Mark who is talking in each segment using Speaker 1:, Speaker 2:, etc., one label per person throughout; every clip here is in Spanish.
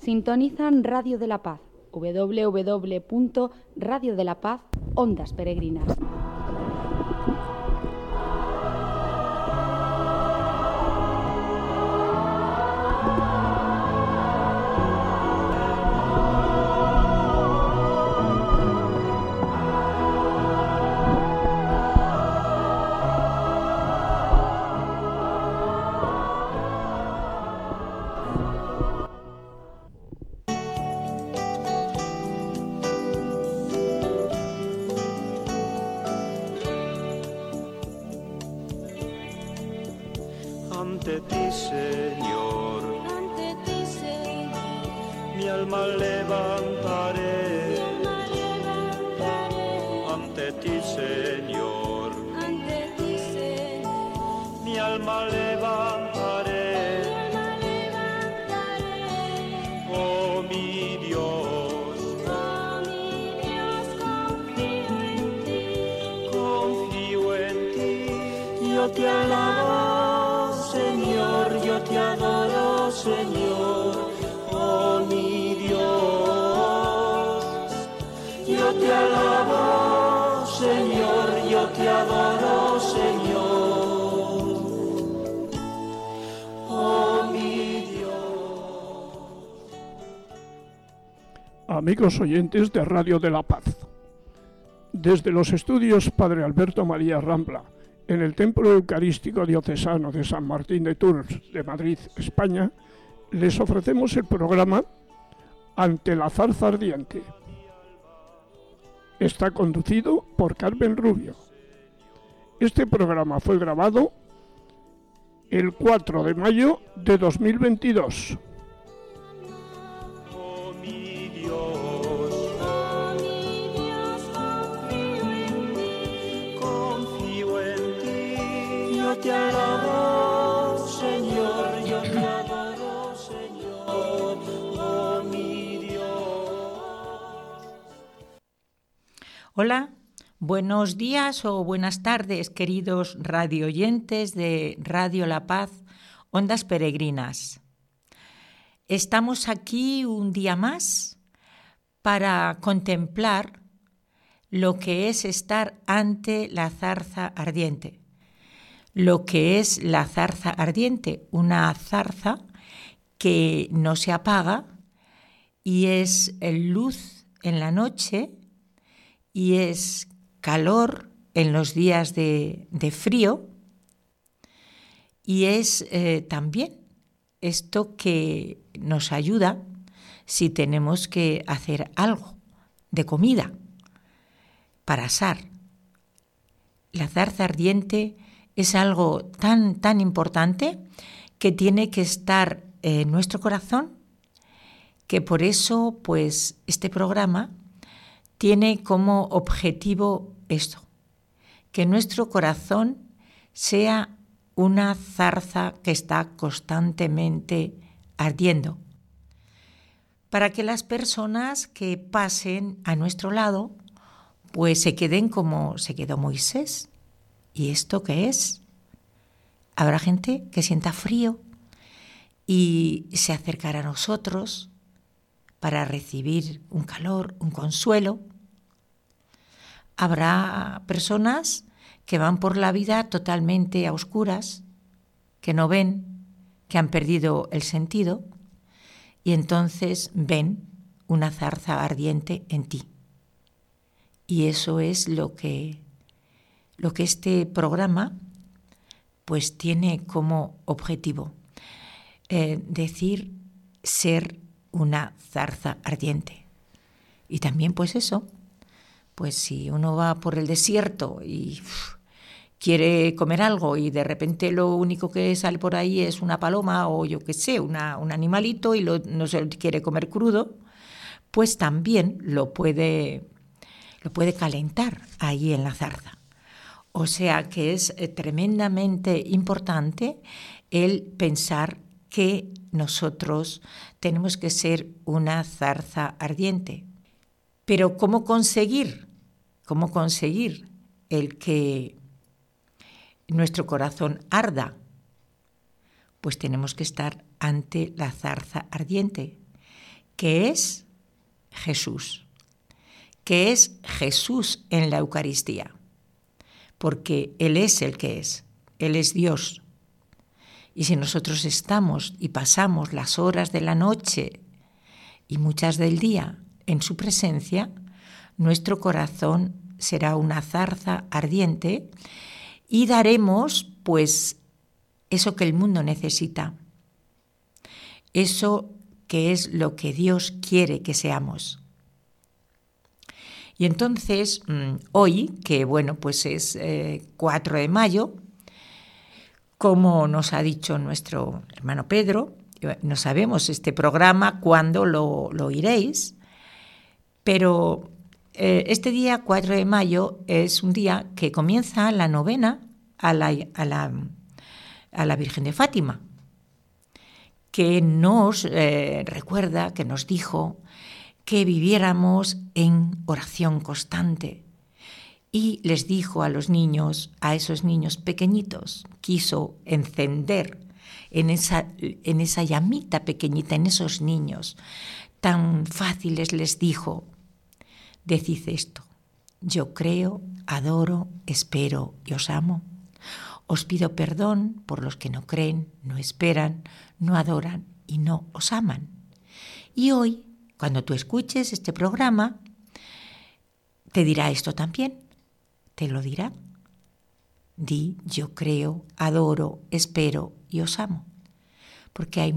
Speaker 1: Sintonizan Radio de la Paz, www.Radio de la Paz, Ondas Peregrinas.
Speaker 2: Ante ti, Señor, mi alma levantaré. Ante ti, Señor, mi alma levantaré. Oh mi Dios, confío en ti, yo te alabo. Señor, yo te adoro, Señor, oh mi Dios. Yo te alabo, Señor, yo te adoro, Señor, oh mi Dios.
Speaker 3: Amigos oyentes de Radio de la Paz, desde los estudios Padre Alberto María Rambla, en el Templo Eucarístico Diocesano de San Martín de Tours de Madrid, España, les ofrecemos el programa Ante la Zarza Ardiente. Está conducido por Carmen Rubio. Este programa fue grabado el 4 de mayo de 2022.
Speaker 2: Te alabo, Señor, yo te adoro, Señor, oh mi Dios.
Speaker 4: Hola, buenos días o buenas tardes, queridos radioyentes de Radio La Paz, Ondas Peregrinas. Estamos aquí un día más para contemplar lo que es estar ante la zarza ardiente. Lo que es la zarza ardiente, una zarza que no se apaga y es luz en la noche y es calor en los días de frío y es también esto que nos ayuda si tenemos que hacer algo de comida para asar. La zarza ardiente es algo tan importante que tiene que estar en nuestro corazón, que por eso, pues, este programa tiene como objetivo esto, que nuestro corazón sea una zarza que está constantemente ardiendo, para que las personas que pasen a nuestro lado, pues se queden como se quedó Moisés. ¿Y esto qué es? Habrá gente que sienta frío y se acercará a nosotros para recibir un calor, un consuelo. Habrá personas que van por la vida totalmente a oscuras, que no ven, que han perdido el sentido, y entonces ven una zarza ardiente en ti. Y eso es lo que este programa pues tiene como objetivo, decir ser una zarza ardiente. Y también pues eso, pues si uno va por el desierto y quiere comer algo y de repente lo único que sale por ahí es una paloma o yo qué sé, un animalito y no se lo quiere comer crudo, pues también lo puede calentar ahí en la zarza. O sea que es tremendamente importante el pensar que nosotros tenemos que ser una zarza ardiente. Pero ¿cómo conseguir el que nuestro corazón arda? Pues tenemos que estar ante la zarza ardiente, que es Jesús, que es Jesús en la Eucaristía, porque Él es el que es, Él es Dios. Y si nosotros estamos y pasamos las horas de la noche y muchas del día en su presencia, nuestro corazón será una zarza ardiente y daremos, pues, eso que el mundo necesita, eso que es lo que Dios quiere que seamos. Y entonces, hoy, que bueno, pues es 4 de mayo, como nos ha dicho nuestro hermano Pedro, no sabemos este programa cuándo lo oiréis, pero este día 4 de mayo es un día que comienza la novena a la Virgen de Fátima, que nos recuerda, que nos dijo que viviéramos en oración constante. Y les dijo a los niños, a esos niños pequeñitos, quiso encender en esa llamita pequeñita, en esos niños tan fáciles, les dijo, decid esto: yo creo, adoro, espero y os amo. Os pido perdón por los que no creen, no esperan, no adoran y no os aman. Y hoy, cuando tú escuches este programa, te dirá esto también. Te lo dirá. Di, yo creo, adoro, espero y os amo. Porque hay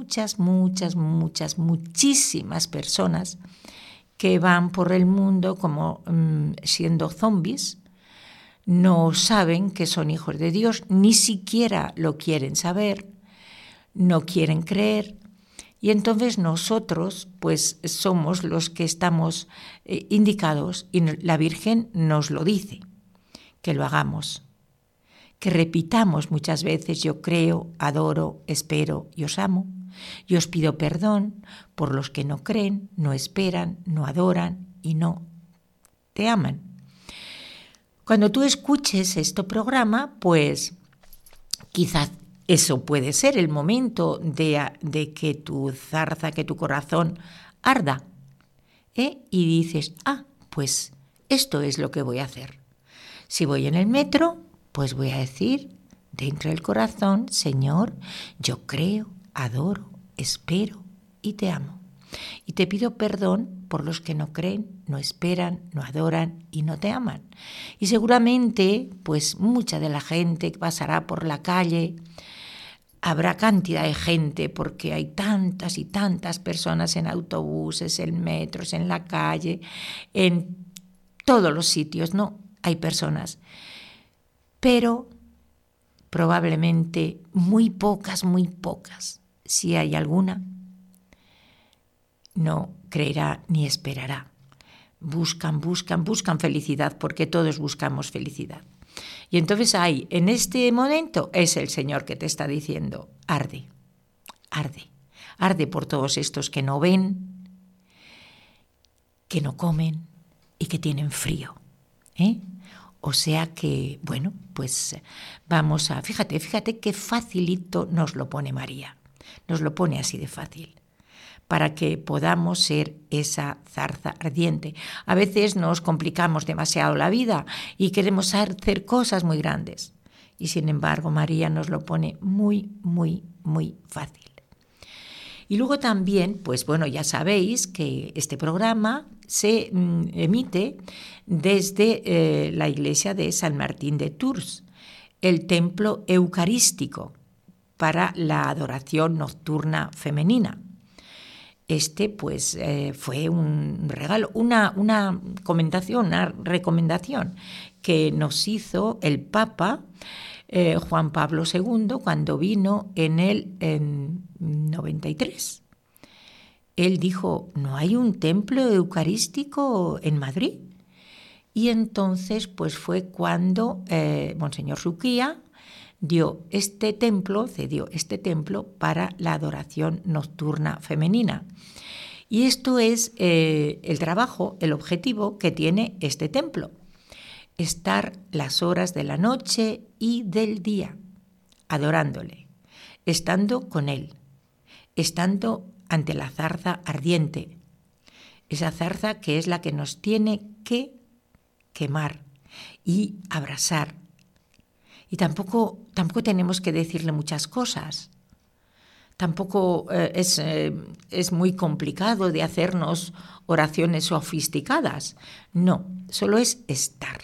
Speaker 4: muchísimas personas que van por el mundo como siendo zombies, no saben que son hijos de Dios, ni siquiera lo quieren saber, no quieren creer. Y entonces nosotros pues somos los que estamos indicados, y la Virgen nos lo dice, que lo hagamos, que repitamos muchas veces: yo creo, adoro, espero y os amo. Y os pido perdón por los que no creen, no esperan, no adoran y no te aman. Cuando tú escuches este programa, pues quizás eso puede ser el momento de que tu zarza, que tu corazón arda, y dices, pues esto es lo que voy a hacer. Si voy en el metro, pues voy a decir dentro del corazón: Señor, yo creo, adoro, espero y te amo. Y te pido perdón por los que no creen, no esperan, no adoran y no te aman. Y seguramente, pues mucha de la gente que pasará por la calle, habrá cantidad de gente, porque hay tantas y tantas personas en autobuses, en metros, en la calle, en todos los sitios, ¿no? Hay personas. Pero probablemente muy pocas, si hay alguna, no creerá ni esperará. Buscan felicidad, porque todos buscamos felicidad. Y entonces en este momento es el Señor que te está diciendo: arde por todos estos que no ven, que no comen y que tienen frío. O sea que, bueno, pues vamos a... Fíjate qué facilito nos lo pone María. Nos lo pone así de fácil, para que podamos ser esa zarza ardiente. A veces nos complicamos demasiado la vida y queremos hacer cosas muy grandes. Y sin embargo, María nos lo pone muy fácil. Y luego también, pues bueno, ya sabéis que este programa se emite desde la iglesia de San Martín de Tours, el templo eucarístico para la adoración nocturna femenina. Pues fue un regalo, una recomendación que nos hizo el Papa Juan Pablo II cuando vino en 93. Él dijo: ¿no hay un templo eucarístico en Madrid? Y entonces pues fue cuando Monseñor Suquía cedió este templo para la adoración nocturna femenina. Y esto es el trabajo, el objetivo que tiene este templo: estar las horas de la noche y del día adorándole, estando con él, estando ante la zarza ardiente, esa zarza que es la que nos tiene que quemar y abrasar. Y tampoco tenemos que decirle muchas cosas. Tampoco es muy complicado de hacernos oraciones sofisticadas. No, solo es estar.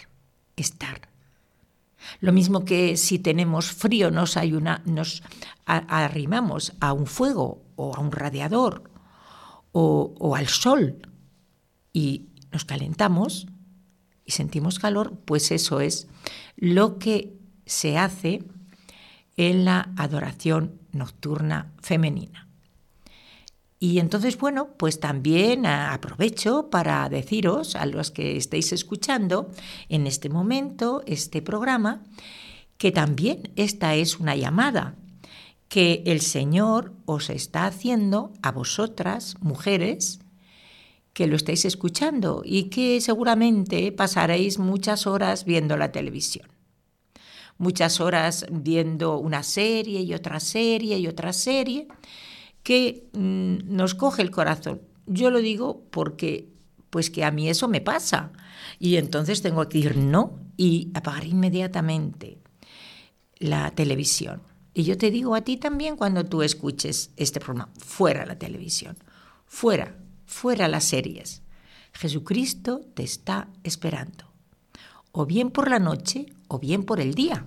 Speaker 4: Lo mismo que si tenemos frío nos arrimamos a un fuego o a un radiador o al sol y nos calentamos y sentimos calor, pues eso es lo que se hace en la adoración nocturna femenina. Y entonces, bueno, pues también aprovecho para deciros a los que estéis escuchando en este momento este programa que también esta es una llamada que el Señor os está haciendo a vosotras, mujeres, que lo estáis escuchando y que seguramente pasaréis muchas horas viendo la televisión. Muchas horas viendo una serie y otra serie y otra serie que nos coge el corazón. Yo lo digo porque pues que a mí eso me pasa y entonces tengo que decir no y apagar inmediatamente la televisión. Y yo te digo a ti también cuando tú escuches este programa, fuera la televisión, fuera las series. Jesucristo te está esperando, o bien por la noche o bien por el día.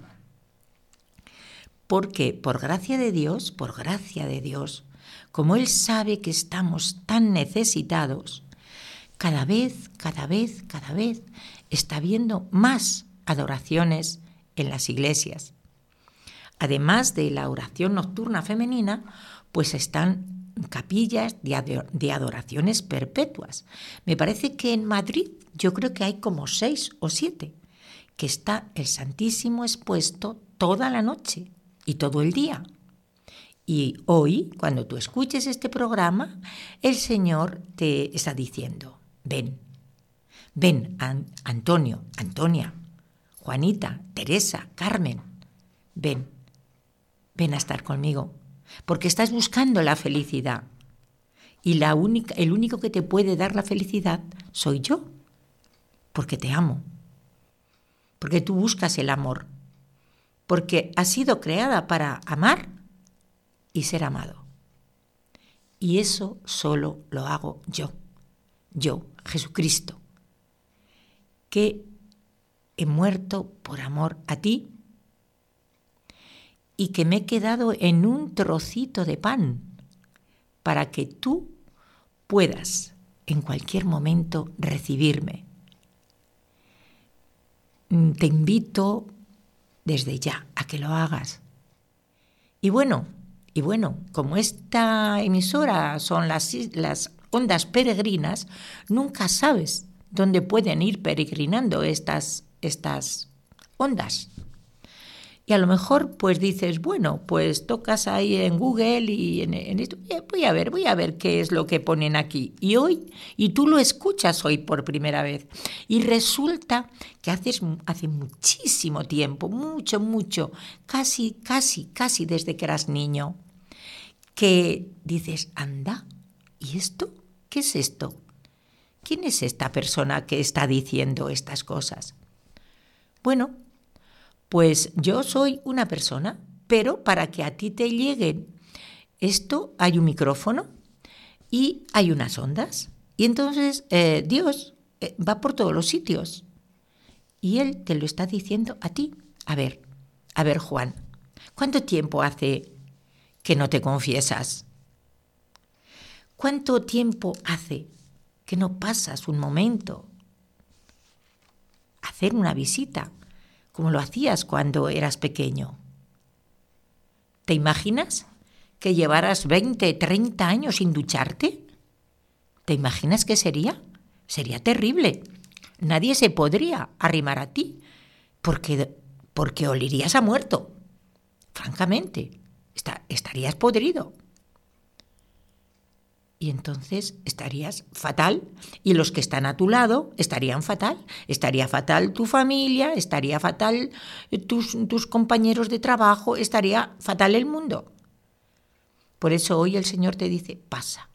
Speaker 4: Porque por gracia de Dios, como Él sabe que estamos tan necesitados, cada vez está habiendo más adoraciones en las iglesias. Además de la oración nocturna femenina, pues están capillas de adoraciones perpetuas. Me parece que en Madrid yo creo que hay como 6 o 7, que está el Santísimo expuesto toda la noche y todo el día. Y hoy, cuando tú escuches este programa, el Señor te está diciendo, ven, Antonio, Antonia, Juanita, Teresa, Carmen, ven a estar conmigo, porque estás buscando la felicidad. Y el único que te puede dar la felicidad soy yo, porque te amo, porque tú buscas el amor, porque has sido creada para amar y ser amado. Y eso solo lo hago yo, Jesucristo, que he muerto por amor a ti y que me he quedado en un trocito de pan para que tú puedas en cualquier momento recibirme. Te invito desde ya a que lo hagas. Y bueno, como esta emisora son las ondas peregrinas, nunca sabes dónde pueden ir peregrinando estas ondas. Y a lo mejor pues dices, bueno, pues tocas ahí en Google y en esto, voy a ver qué es lo que ponen aquí. Y tú lo escuchas hoy por primera vez. Y resulta que hace muchísimo tiempo, mucho, casi desde que eras niño, que dices, anda, ¿y esto? ¿Qué es esto? ¿Quién es esta persona que está diciendo estas cosas? Bueno, pues yo soy una persona, pero para que a ti te lleguen esto hay un micrófono y hay unas ondas. Y entonces Dios va por todos los sitios y Él te lo está diciendo a ti. A ver, Juan, ¿cuánto tiempo hace que no te confiesas? ¿Cuánto tiempo hace que no pasas un momento a hacer una visita, como lo hacías cuando eras pequeño? ¿Te imaginas que llevaras 20, 30 años sin ducharte? ¿Te imaginas qué sería? Sería terrible. Nadie se podría arrimar a ti porque olirías a muerto. Francamente, estarías podrido. Y entonces estarías fatal y los que están a tu lado estarían fatal. Estaría fatal tu familia, estaría fatal tus compañeros de trabajo, estaría fatal el mundo. Por eso hoy el Señor te dice, pasa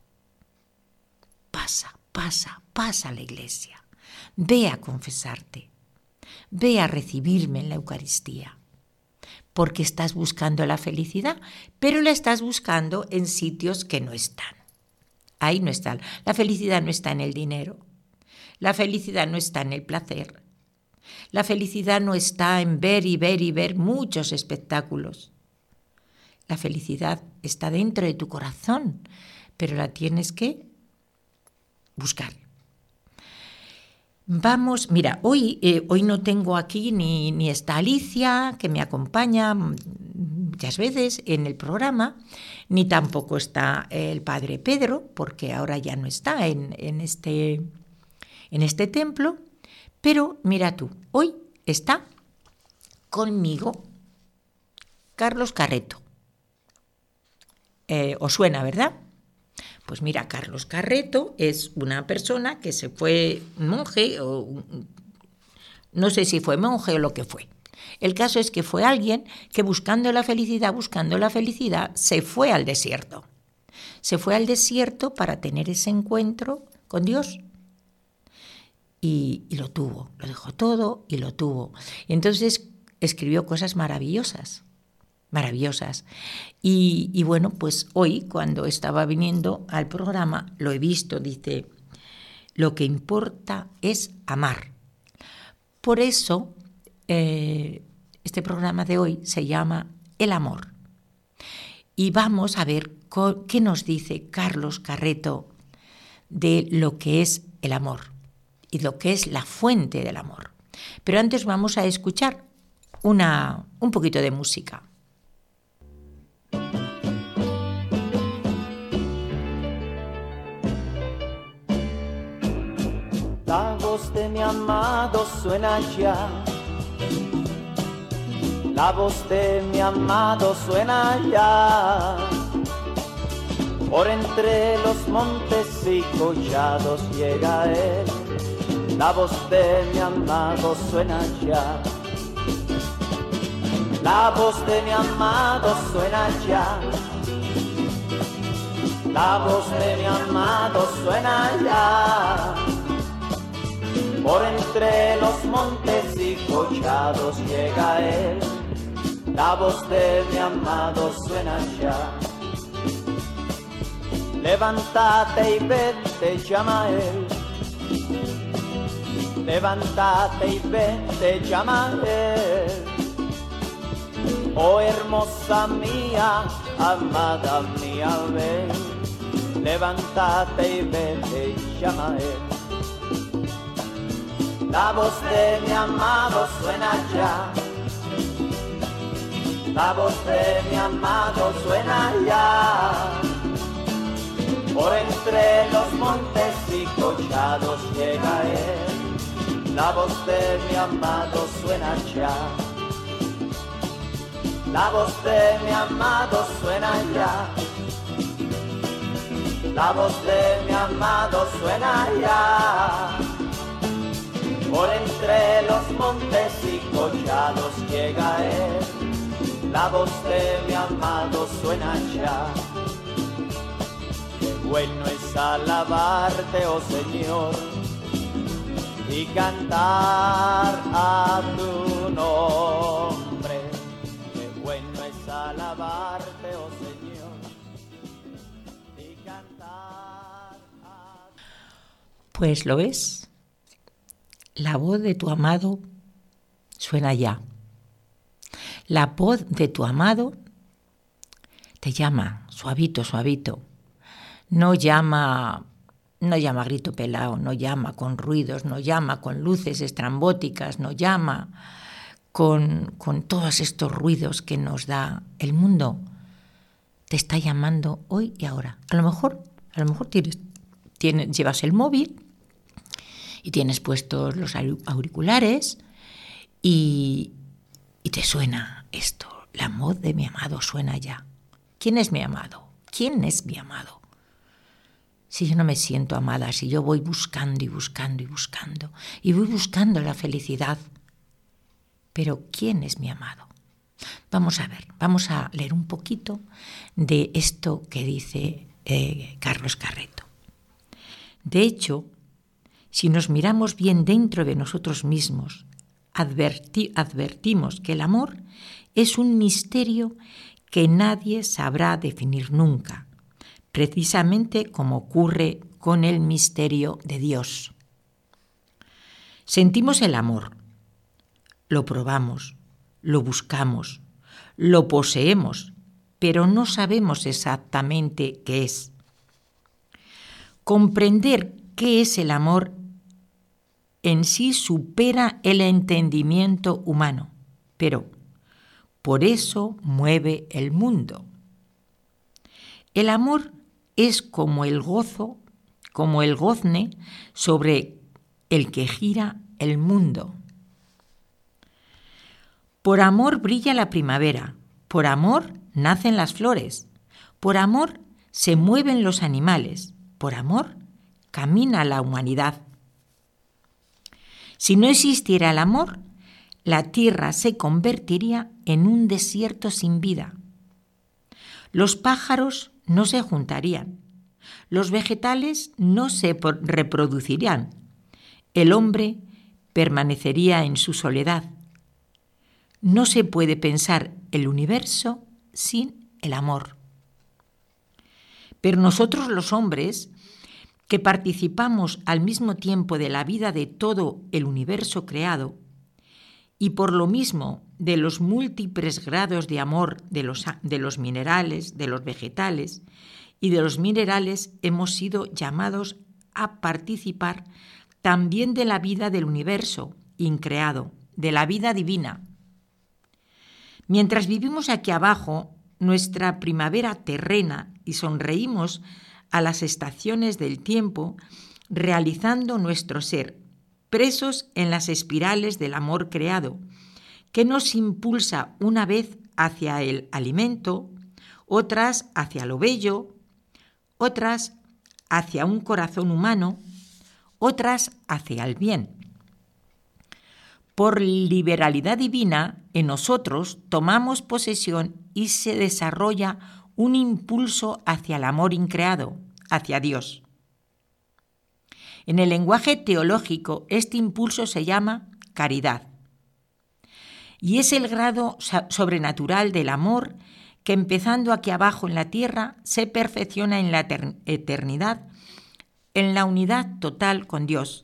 Speaker 4: a la iglesia, ve a confesarte, ve a recibirme en la Eucaristía, porque estás buscando la felicidad, pero la estás buscando en sitios que no están. Ahí no está. La felicidad no está en el dinero, la felicidad no está en el placer, la felicidad no está en ver y ver y ver muchos espectáculos. La felicidad está dentro de tu corazón, pero la tienes que buscar. Vamos, mira, hoy no tengo aquí ni está Alicia, que me acompaña muchas veces en el programa, ni tampoco está el padre Pedro, porque ahora ya no está en este templo, pero mira tú, hoy está conmigo Carlos Carreto. ¿Os suena, verdad? Pues mira, Carlos Carreto es una persona que se fue monje, o no sé si fue monje o lo que fue. El caso es que fue alguien que buscando la felicidad, se fue al desierto. Se fue al desierto para tener ese encuentro con Dios. Y lo tuvo, lo dejó todo y lo tuvo. Y entonces escribió cosas maravillosas. Y bueno, pues hoy cuando estaba viniendo al programa lo he visto, dice, lo que importa es amar. Por eso este programa de hoy se llama El amor. Y vamos a ver qué nos dice Carlos Carreto de lo que es el amor y lo que es la fuente del amor. Pero antes vamos a escuchar un poquito de música.
Speaker 2: La voz de mi amado suena ya. La voz de mi amado suena ya. Por entre los montes y collados llega él. La voz de mi amado suena ya. La voz de mi amado suena ya. La voz de mi amado suena ya. Por entre los montes y collados llega él. La voz de mi amado suena ya. Levántate y vete, llama él. Levántate y vete, llama él. Oh hermosa mía, amada mía, ven. Levántate y vete, llama él. La voz de mi amado suena ya. La voz de mi amado suena ya. Por entre los montes y collados llega él. La voz de mi amado suena ya. La voz de mi amado suena ya. La voz de mi amado suena ya. Por entre los montes y collados llega él. La voz de mi amado suena ya. Qué bueno es alabarte, oh Señor, y cantar a tu nombre. Qué bueno es alabarte, oh Señor, y cantar a tu...
Speaker 4: Pues lo ves. La voz de tu amado suena ya. La voz de tu amado te llama, suavito, suavito. No llama a grito pelado, no llama con ruidos, no llama con luces estrambóticas, no llama con todos estos ruidos que nos da el mundo. Te está llamando hoy y ahora. A lo mejor llevas el móvil y tienes puestos los auriculares y te suena esto. La voz de mi amado suena ya. ¿Quién es mi amado? ¿Quién es mi amado? Si yo no me siento amada, si yo voy buscando y buscando y buscando, y voy buscando la felicidad, pero ¿quién es mi amado? Vamos a ver, vamos a leer un poquito de esto que dice Carlos Carreto. De hecho, si nos miramos bien dentro de nosotros mismos, advertimos que el amor es un misterio que nadie sabrá definir nunca, precisamente como ocurre con el misterio de Dios. Sentimos el amor, lo probamos, lo buscamos, lo poseemos, pero no sabemos exactamente qué es. Comprender qué es el amor en sí supera el entendimiento humano, pero por eso mueve el mundo. El amor es como el gozo, como el gozne sobre el que gira el mundo. Por amor brilla la primavera, por amor nacen las flores, por amor se mueven los animales, por amor camina la humanidad. Si no existiera el amor, la tierra se convertiría en un desierto sin vida. Los pájaros no se juntarían, los vegetales no se reproducirían, el hombre permanecería en su soledad. No se puede pensar el universo sin el amor. Pero nosotros los hombres, que participamos al mismo tiempo de la vida de todo el universo creado y por lo mismo de los múltiples grados de amor de los minerales, de los vegetales y de los minerales, hemos sido llamados a participar también de la vida del universo increado, de la vida divina. Mientras vivimos aquí abajo, nuestra primavera terrena y sonreímos a las estaciones del tiempo, realizando nuestro ser, presos en las espirales del amor creado, que nos impulsa una vez hacia el alimento, otras hacia lo bello, otras hacia un corazón humano, otras hacia el bien. Por liberalidad divina, en nosotros tomamos posesión y se desarrolla un impulso hacia el amor increado, hacia Dios. En el lenguaje teológico, este impulso se llama caridad. Y es el grado sobrenatural del amor que, empezando aquí abajo en la tierra, se perfecciona en la eternidad, en la unidad total con Dios.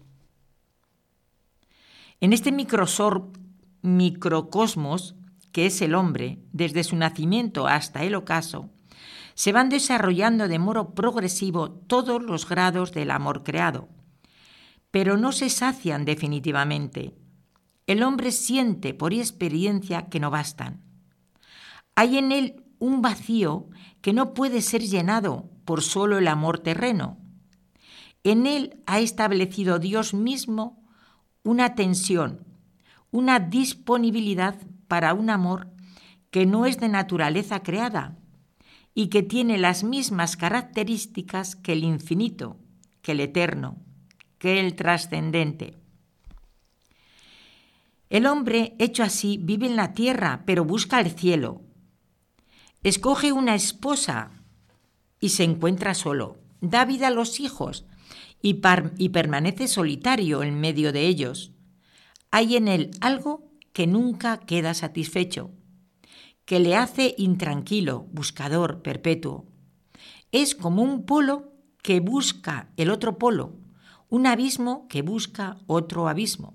Speaker 4: En este microcosmos, que es el hombre, desde su nacimiento hasta el ocaso, se van desarrollando de modo progresivo todos los grados del amor creado, pero no se sacian definitivamente. El hombre siente por experiencia que no bastan. Hay en él un vacío que no puede ser llenado por solo el amor terreno. En él ha establecido Dios mismo una tensión, una disponibilidad para un amor que no es de naturaleza creada y que tiene las mismas características que el infinito, que el eterno, que el trascendente. El hombre, hecho así, vive en la tierra, pero busca el cielo. Escoge una esposa y se encuentra solo. Da vida a los hijos y permanece solitario en medio de ellos. Hay en él algo que nunca queda satisfecho, que le hace intranquilo, buscador, perpetuo. Es como un polo que busca el otro polo, un abismo que busca otro abismo.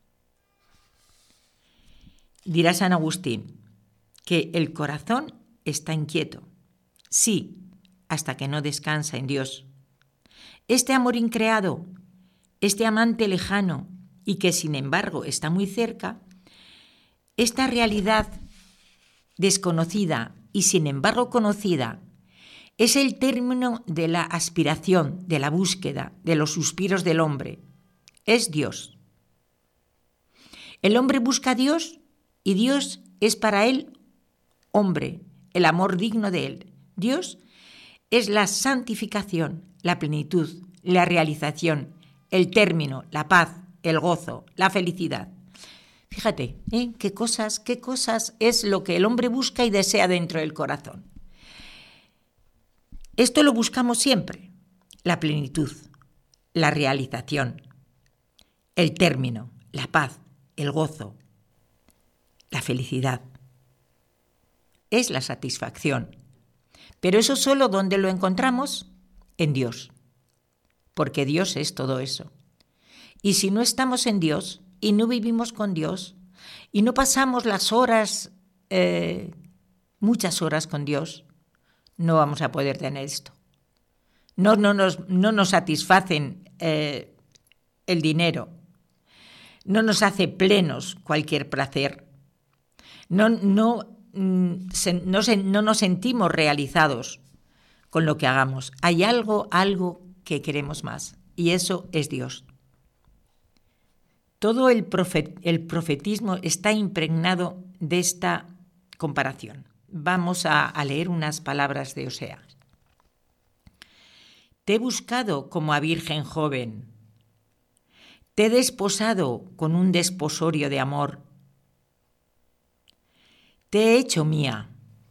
Speaker 4: Dirá San Agustín que el corazón está inquieto, sí, hasta que no descansa en Dios. Este amor increado, este amante lejano y que sin embargo está muy cerca, esta realidad desconocida y sin embargo conocida, es el término de la aspiración, de la búsqueda, de los suspiros del hombre. Es Dios. El hombre busca a Dios y Dios es para él hombre, el amor digno de él. Dios es la santificación, la plenitud, la realización, el término, la paz, el gozo, la felicidad. Fíjate, qué cosas es lo que el hombre busca y desea dentro del corazón. Esto lo buscamos siempre, la plenitud, la realización, el término, la paz, el gozo, la felicidad. Es la satisfacción. Pero eso solo ¿dónde lo encontramos? En Dios. Porque Dios es todo eso. Y si no estamos en Dios y no vivimos con Dios y no pasamos las horas, muchas horas con Dios, no vamos a poder tener esto. No nos satisfacen el dinero. No nos hace plenos cualquier placer. No nos sentimos realizados con lo que hagamos. Hay algo que queremos más, y eso es Dios. Todo el profetismo está impregnado de esta comparación. Vamos a leer unas palabras de Oseas. Te he buscado como a virgen joven. Te he desposado con un desposorio de amor. Te he hecho mía.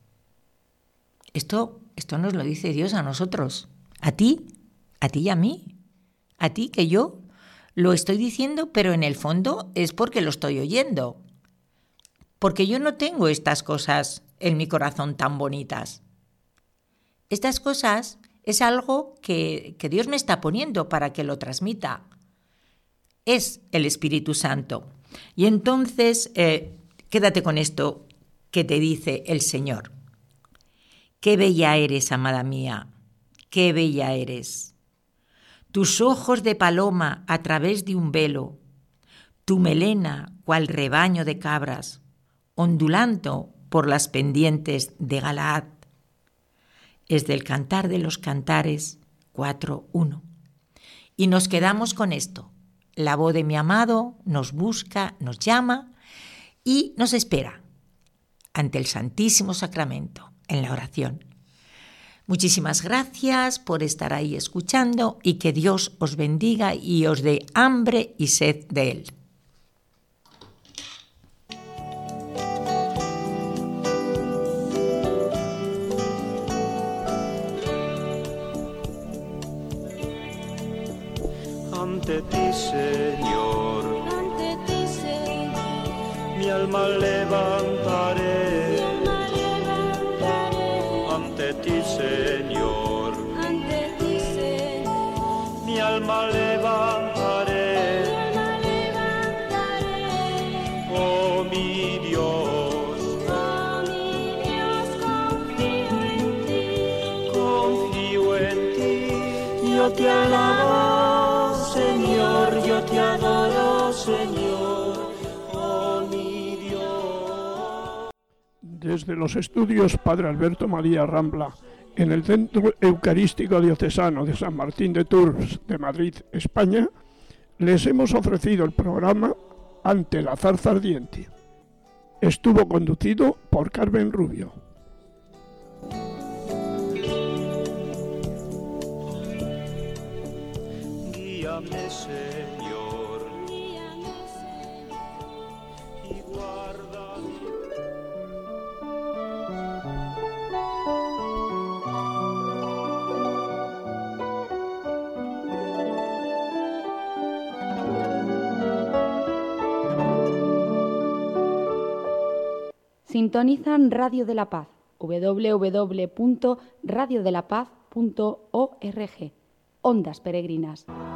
Speaker 4: Esto nos lo dice Dios a nosotros, a ti y a mí, a ti que yo lo estoy diciendo, pero en el fondo es porque lo estoy oyendo, porque yo no tengo estas cosas en mi corazón tan bonitas. Estas cosas es algo que Dios me está poniendo para que lo transmita. Es el Espíritu Santo. Y entonces, quédate con esto que te dice el Señor. Qué bella eres, amada mía, qué bella eres. Tus ojos de paloma a través de un velo, tu melena cual rebaño de cabras, ondulando por las pendientes de Galaad. Es del Cantar de los Cantares 4:1. Y nos quedamos con esto. La voz de mi amado nos busca, nos llama y nos espera ante el Santísimo Sacramento, en la oración. Muchísimas gracias por estar ahí escuchando y que Dios os bendiga y os dé hambre y sed de Él.
Speaker 2: Ante ti, Señor, mi alma levantaré. Ante ti, Señor, mi alma levantaré. Oh mi Dios, confío en ti. Yo te alabo, Señor, yo te adoro, Señor, oh mi Dios.
Speaker 3: Desde los estudios Padre Alberto María Rambla, en el Centro Eucarístico Diocesano de San Martín de Tours de Madrid, España, les hemos ofrecido el programa Ante la zarza ardiente. Estuvo conducido por Carmen Rubio.
Speaker 2: Guíame, Señor, y guarda.
Speaker 1: Sintonizan Radio de la Paz, www.radiodelapaz.org. Ondas Peregrinas.